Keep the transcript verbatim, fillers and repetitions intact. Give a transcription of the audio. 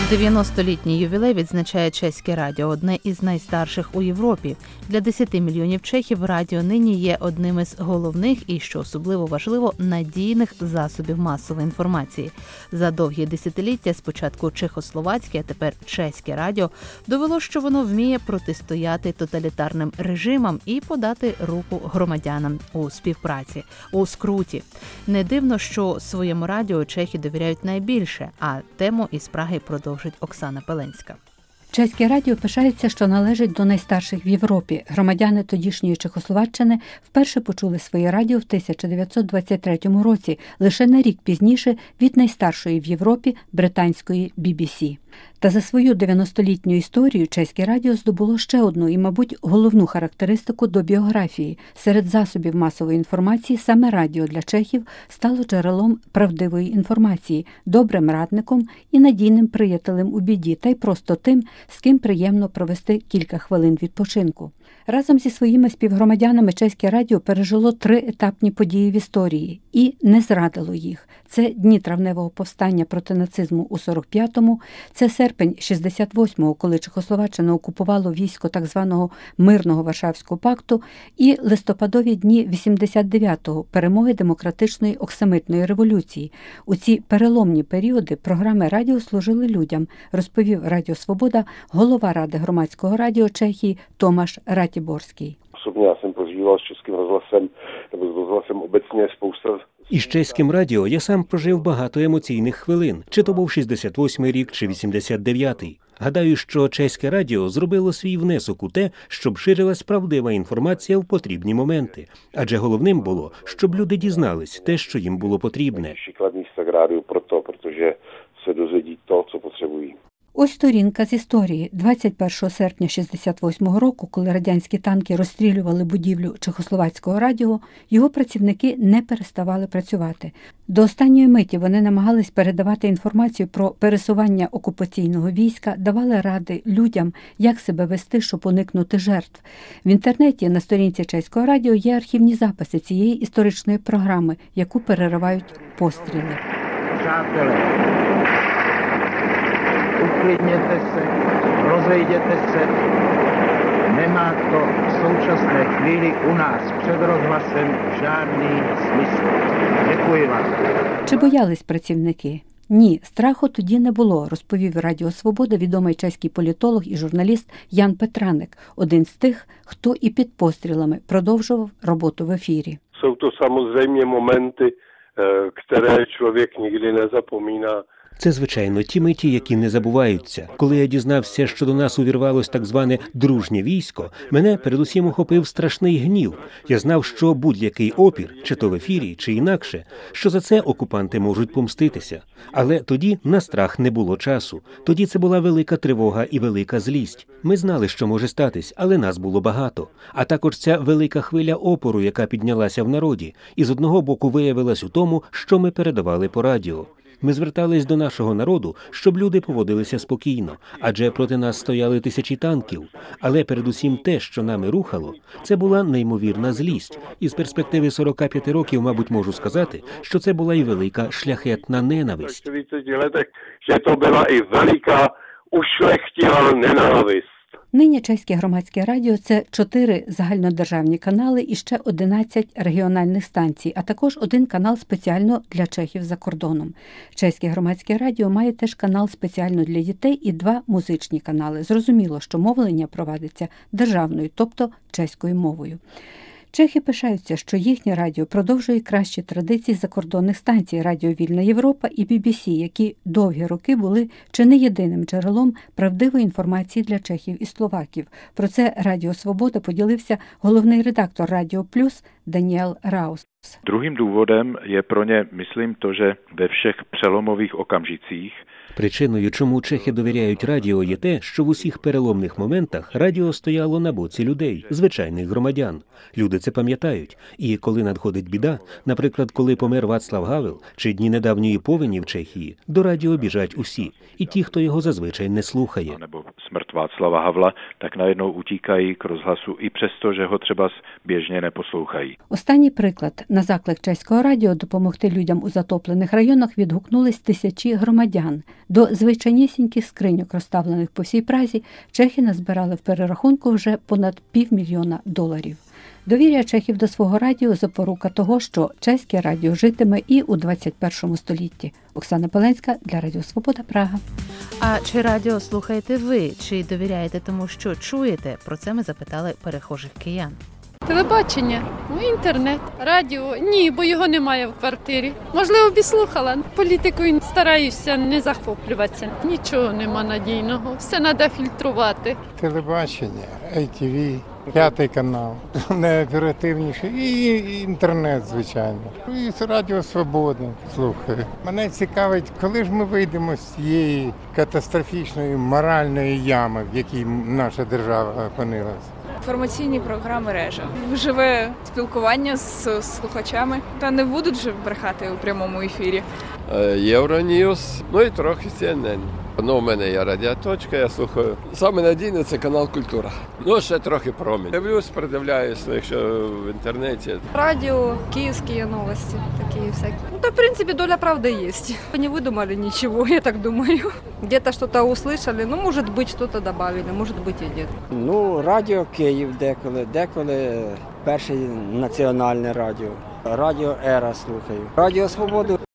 дев'яностолітній ювілей відзначає Чеське радіо, одне із найстарших у Європі. Для десяти мільйонів чехів радіо нині є одним із головних і, що особливо важливо, надійних засобів масової інформації. За довгі десятиліття, спочатку чехословацьке, а тепер Чеське радіо, довело, що воно вміє протистояти тоталітарним режимам і подати руку громадянам у співпраці, у скруті. Не дивно, що своєму радіо чехи довіряють найбільше, а тему із Праги продовжує Оксана Пеленська. Чеське радіо пишається, що належить до найстарших в Європі. Громадяни тодішньої Чехословаччини вперше почули своє радіо в тисяча дев'ятсот двадцять третьому році, лише на рік пізніше від найстаршої в Європі британської бі бі сі. Та за свою дев'яностолітню історію Чеське радіо здобуло ще одну і, мабуть, головну характеристику до біографії. Серед засобів масової інформації саме радіо для чехів стало джерелом правдивої інформації, добрим радником і надійним приятелем у біді, та й просто тим, з ким приємно провести кілька хвилин відпочинку. Разом зі своїми співгромадянами Чеське радіо пережило три етапні події в історії і не зрадило їх. Це дні травневого повстання проти нацизму у сорок п'ятому, це серпень шістдесят восьмого, коли Чехословаччину окупувало військо так званого Мирного Варшавського пакту, і листопадові дні вісімдесят дев'ятого, перемоги демократичної оксамитної революції. У ці переломні періоди програми радіо служили людям, розповів Радіо Свобода голова Ради громадського радіо Чехії Томаш Ратіборський. Osobně já jsem prožíval s Českým rozhlasem, nebo s rozhlasem obecně spousta. Із Чеським радіо я сам прожив багато емоційних хвилин, чи то був шістдесят восьмий рік, чи вісімдесят дев'ятий. Гадаю, що Чеське радіо зробило свій внесок у те, щоб ширилась правдива інформація в потрібні моменти. Адже головним було, щоб люди дізнались те, що їм було потрібне. Кладný se k rádiu proto, protože se dozvědí to, co potřebují. Ось сторінка з історії. двадцять першого серпня шістдесят восьмого року, коли радянські танки розстрілювали будівлю Чехословацького радіо, його працівники не переставали працювати. До останньої миті вони намагались передавати інформацію про пересування окупаційного війська, давали ради людям, як себе вести, щоб уникнути жертв. В інтернеті на сторінці Чеського радіо є архівні записи цієї історичної програми, яку переривають постріли. Uklidněte se, rozejděte se. Nemá to v současné chvíli u nás před rozhlasem žádný smysl. Děkuji vám. Чи боялись працівники? Ні, страху тоді не було, розповів Радіо Свобода відомий чеський політолог і журналіст Ян Петраник, один з тих, хто і під пострілами продовжував роботу в ефірі. Jsou to samozřejmě momenty, které člověk nikdy nezapomíná. Це, звичайно, ті миті, які не забуваються. Коли я дізнався, що до нас увірвалось так зване «дружнє військо», мене передусім охопив страшний гнів. Я знав, що будь-який опір, чи то в ефірі, чи інакше, що за це окупанти можуть помститися. Але тоді на страх не було часу. Тоді це була велика тривога і велика злість. Ми знали, що може статись, але нас було багато. А також ця велика хвиля опору, яка піднялася в народі, і з одного боку виявилась у тому, що ми передавали по радіо. Ми звертались до нашого народу, щоб люди поводилися спокійно, адже проти нас стояли тисячі танків. Але передусім те, що нами рухало, це була неймовірна злість. І з перспективи сорока п'яти років, мабуть, можу сказати, що це була і велика шляхетна ненависть. Що це була і велика ушляхтіла ненависть. Нині Чеське громадське радіо – це чотири загальнодержавні канали і ще одинадцять регіональних станцій, а також один канал спеціально для чехів за кордоном. Чеське громадське радіо має теж канал спеціально для дітей і два музичні канали. Зрозуміло, що мовлення провадиться державною, тобто чеською мовою. Чехи пишаються, що їхнє радіо продовжує кращі традиції закордонних станцій «Радіо Вільна Європа» і бі бі сі, які довгі роки були чи не єдиним джерелом правдивої інформації для чехів і словаків. Про це Радіо Свобода поділився головний редактор Радіо Плюс Даніел Раус. Druhým důvodem je pro ně, myslím, to, že ve všech přelomových okamžicích Причиною, чому чехи довіряють радіо, є те, що в усіх переломних моментах радіо стояло на боці людей, звичайних громадян. Люди це пам'ятають. І коли надходить біда, наприклад, коли помер Вацлав Гавел, чи дні недавньої повені в Чехії, до радіо біжать усі, і ті, хто його зазвичай не слухає. Nebo smrt Václava Havla, tak najednou utíkají k rozhlasu i přesto, že ho třeba běžně neposlouchají. Останній приклад. На заклик Чеського радіо допомогти людям у затоплених районах відгукнулись тисячі громадян. До звичайнісіньких скриньок, розставлених по всій Празі, чехи назбирали в перерахунку вже понад півмільйона доларів. Довір'я чехів до свого радіо – запорука того, що чеське радіо житиме і у двадцять першому столітті. Оксана Поленська для Радіо Свобода, Прага. А чи радіо слухаєте ви? Чи довіряєте тому, що чуєте? Про це ми запитали перехожих киян. Телебачення, ну, інтернет, радіо. Ні, бо його немає в квартирі. Можливо, б і слухала. Політикою стараюся не захоплюватися. Нічого нема надійного. Все треба фільтрувати. Телебачення, ей ті ві, п'ятий канал, найоперативніший, і інтернет, звичайно. І Радіо Свобода слухаю. Мене цікавить, коли ж ми вийдемо з цієї катастрофічної моральної ями, в якій наша держава опинилася. Інформаційні програми «Режа». Живе спілкування з слухачами, та не будуть же брехати у прямому ефірі. Євроньюз, ну і трохи Сі Ен Ен. Ну, у мене є радіоточка, я слухаю. Саме надійний – це канал «Культура». Ну, ще трохи «Промінь». Дивлюсь, придивляюсь, якщо в інтернеті. Радио, киевские новости, такие всякие. Ну, да, в принципе, доля правды есть. Не выдумали ничего, я так думаю. Где-то что-то услышали, ну, может быть, что-то добавили, может быть и нет. Ну, радіо Київ деколи, деколи перше національне радіо. Радіо Ера слухаю. Радіо Свободу